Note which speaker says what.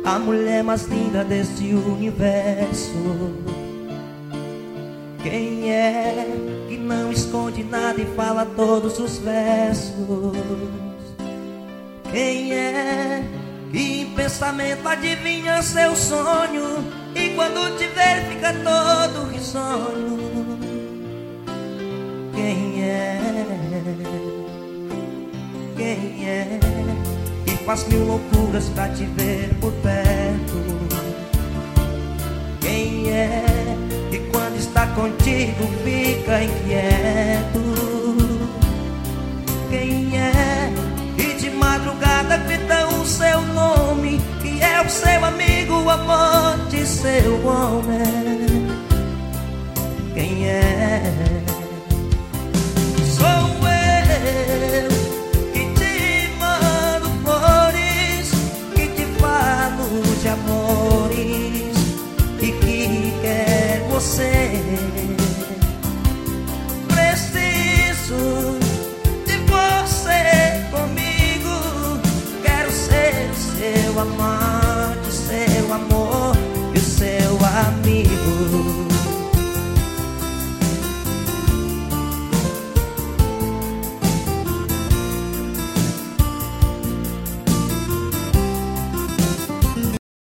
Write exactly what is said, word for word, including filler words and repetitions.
Speaker 1: a mulher mais linda deste universo. Quem é que não esconde nada e fala todos os versos? Quem é que em pensamento adivinha seu sonho e quando te ver fica todo risonho? Quem é? Quem é que faz mil loucuras pra te ver por perto? Quem é que quando está contigo fica inquieto? Quem é que de madrugada grita o seu nome, que é o seu amigo, o amante, seu homem? Quem é?